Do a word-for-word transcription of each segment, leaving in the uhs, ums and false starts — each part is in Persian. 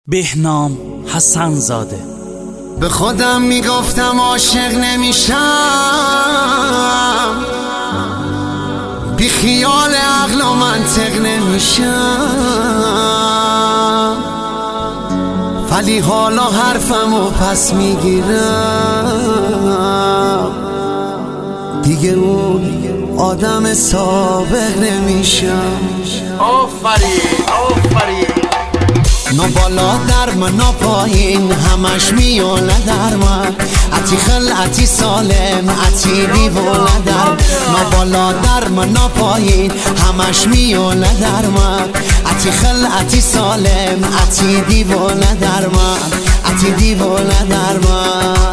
بهنام حسن زاده. به خودم میگفتم عاشق نمیشم، بی خیال عقل و منطق نمیشم، ولی حالا حرفمو پس میگیرم، دیگه اون آدم سابق نمیشم. آفرین آفرین. نه بالا در من نه پایین، همش میونه در من، عتی خلعتی سالم عتی دیوونه در. نه بالا در من نه پایین، همش میونه در من، عتی خلعتی سالم عتی دیوونه در من، عتی دیوونه در من.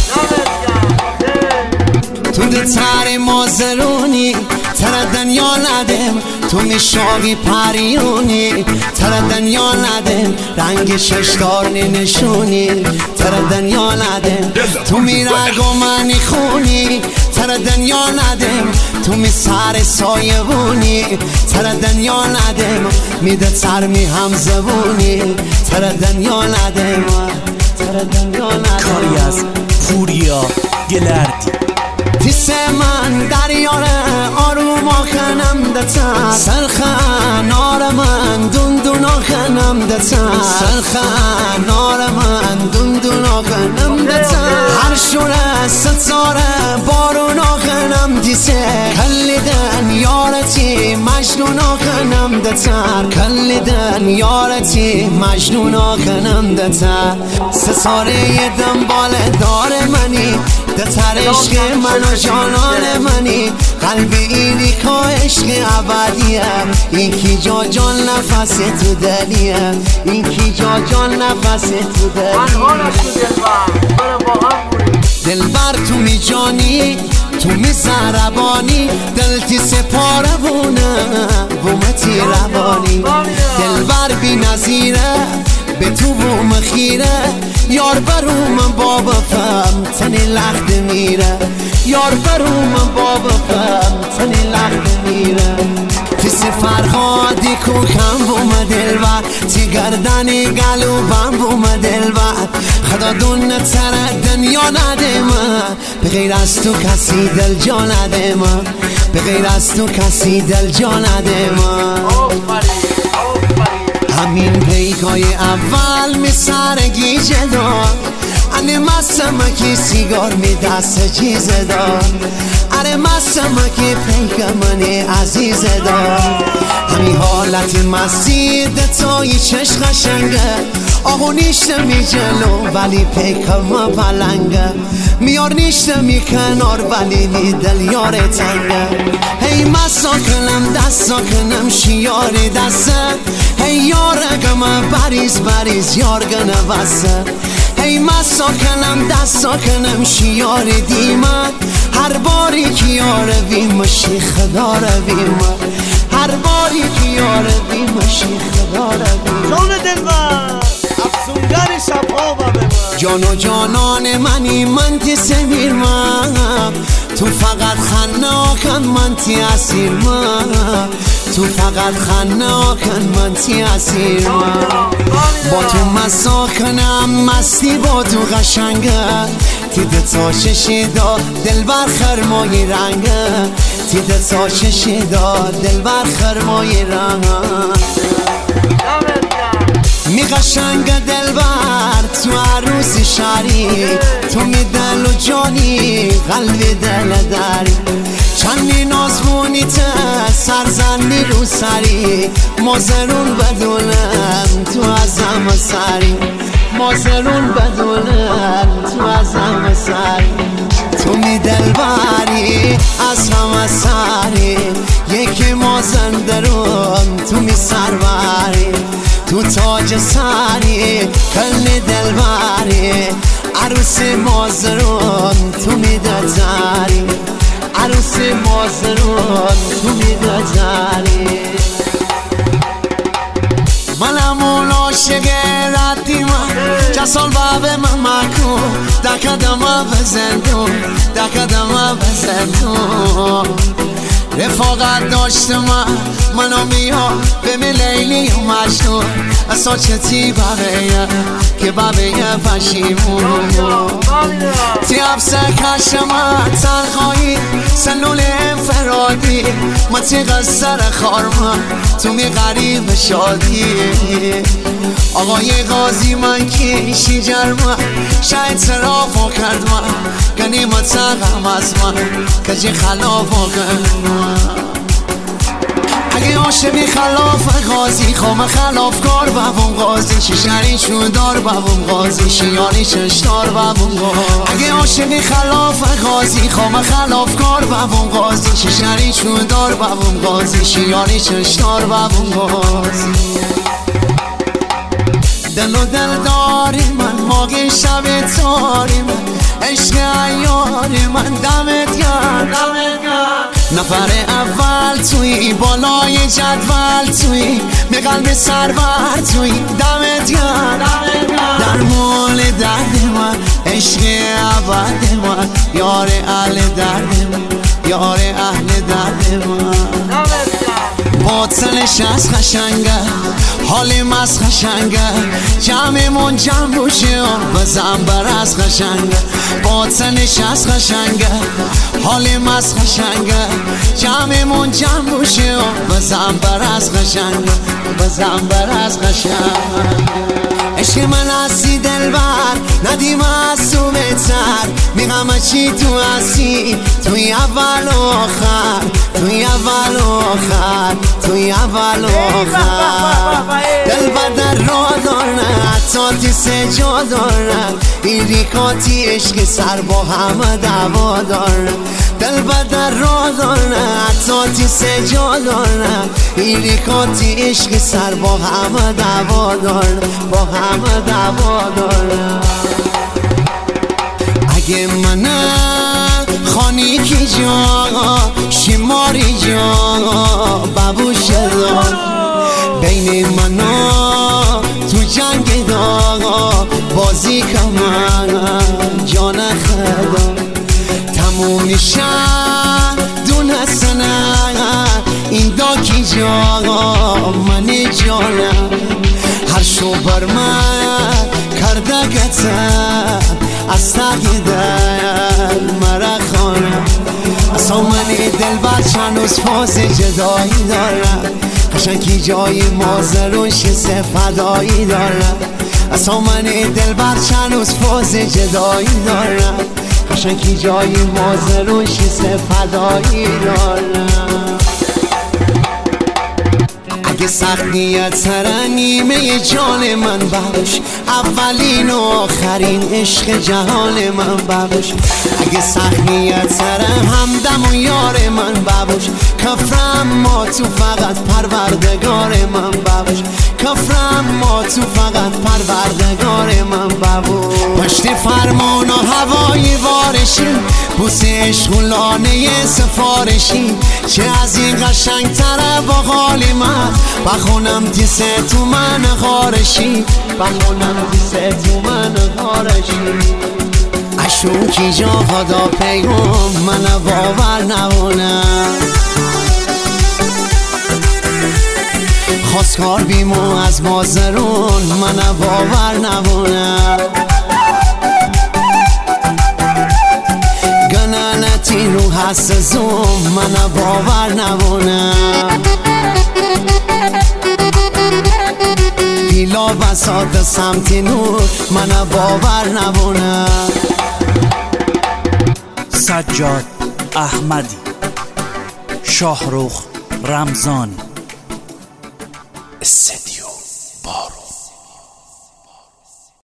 تو دتر مازرونی تر دنیا ندم، تو میشاقی پریونی تر دنیا ندم، رنگ ششدار نشونی تر دنیا ندم، تو میرگ و منی خونی تر دنیا ندم، تو می سر سایبونی تر دنیا ندم، میده تر می هم زبونی تر دنیا ندم، تر دنیا ندم. کاری از پوریا گلردی. تیس من دریاره آروم آخنم دتا، سرخن آر من دون دون آخنم دتا، سرخن آر من دون دون آخنم دتا، هر شوره ستاره بارون آخنم دیسه، کلیدن یارتی مجنون آخنم دتا، کلیدن یارتی مجنون آخنم دتا، ستاره دنبال دار منی دتر عشق من و جانان منی، قلبی اینی که عشق ابدیه، این کی جا جان نفس تو دلیه، این کی جا جان نفس تو دلیه. دلبر تو می جانی تو می زربانی، دلتی سپاره بونه بومتی روانی، دلبر بی نظیره به تو بوم خیره، یار بروم بابا فهم تنی لخت میره، یار بروم بابا فهم تنی لخت میره، تیس فرهادی کوکم بوم دلبر، تی گردنی گلوبم بوم دلبر، خدا دون تر دنیا نده من، به غیر از تو کسی دل جا نده من، به غیر از تو کسی دل جا نده من. همین پیکای اول می سرگی جدار، اره مستم که سیگار می دست چیز دار، اره مستم که پیک منی عزیز دار، همین حالت مستی دتایی چش قشنگه، آقو نیشته می جلو ولی پیکم پلنگه، میار نیشته می کنار ولی می دل یار تنگه، هی مسا کنم دستا کنم شیاری دسته، هی یار اگم بریز بریز یار گنه وسته، هی مسا کنم دستا کنم شیاری دیمت، هر باری که یار ویمشی خدا رویم، هر باری که یار ویمشی خدا رویم. جان دلبر افسونگر شبها به من، جان و جانان منی من تی سمیر من، تو فقط خناکن من تی اسیر من، تو فقط خناکن من تی اسیر من، با تو مسا کنم مستی با تو قشنگه، تیده تا چشیدا دلبر خرمای رنگه، تیده تا چشیدا دلبر خرمای رنگه، می قشنگ دلبر تو عروس شاری، تو می دل و جانی قلب دل داری، چندی نازمونی ته سرزنی رو سری، مازرون بدونم تو ازم سری، مازرون بدونم تو ازم سری، تو می دلبری از همه سری، یکی مازن درون تو می سربری، تو تاج سری کل دلبری، عروس مازرون تو می دتری، عروس مازرون تو می دتری. منم اون عاشق ردی من، جسال باب من مکن، دکدم بزندون دکدم بزندون، رفاقت داشته من منو میا به می لیلی و مجنون اصلا چتی بقیه که بقیه پشیمون تی افسر کشمت تنخایی سلول انفرادی ما تی قصر خارمان تو می غریب شادی آقای غازی من کیشی جرمه شاید صرافو کرد من گنیمت سقم از من کجی خلافو کرد من اگه عاشقی خلاف غازی خوام خلاف کار بابون غازی شیشنی چودار بابون غازی شیانی چشتار بابون غازی اگه عاشقی خلاف غازی خوام خلاف کار بابون غازی شیشنی چودار بابون غازی شیانی چشتار بابون غازی دل و دل داری من ماگی شب تاری من عشق ایاری من دمت گرم نفر اول توی بالای جدول توی می قلب سرور توی دمت گرم در مول درد من عشق ابد من یار اهل درد من یار اهل درد من باطلش از خشنگه حالیم از خشنگه جمعمون جمع بوشه بزن بر از خشنگه باطلش از خشنگه حالیم از خشنگه جمعمون جمع بوشه بزن بر از خشنگه بزن بر از خشنگه عشق من هستی دلبر ندیم از تو بهتر میگم چی تو هستی توی اول و آخر توی اول و آخر توی اول و آخر دلبر در را دارن حتی تی سجا دارن این ریکاتی عشق سر با همه دعوا دارن دلبر در را دارن حتی تی سجا دارن این ریکاتی عشق سر با همه دعوا دارن با همه دعوا دارن اگه منم خانی کی جا شماری جا بابوش دار بین منا تو جنگ دا بازی کمن جان خدا تموم میشن دونستنه این دا کی جا من جانم هر شو بر من کرده گتن از تقی دل مرا خانم اصلا من دل بر چند روز فاز جدایی دارم قشنگی جای مازرون شیسه فدایی دارم اصلا من دل بر چند روز فاز جدایی دارم قشنگی جای مازرون شیسه فدایی دارم اگه سخت نیت سر نیمه جان من ببوش اولین و آخرین عشق جهان من ببوش اگه سخت نیت سر همدم و یار من ببوش کفرم ما تو فقط پروردگار من ببوش کفرم ما تو فقط پروردگار من ببوش پشت فرمان و هوای وارشی بوسه عشق و لانه سفارشی چه از این قشنگ تره با حال من بخونم دیسه تو من خارشی بخونم دیسه تو من خارشی اشون کی جا خدا پیغام من باور نبونم خواستگار بیمو از مازرون من باور نبونم گنانتی رو هست زوم من باور نبونم بیلا بساط سمت نور من باور نبونم سجاد احمدی شاهرخ رمضانی استدیو بارو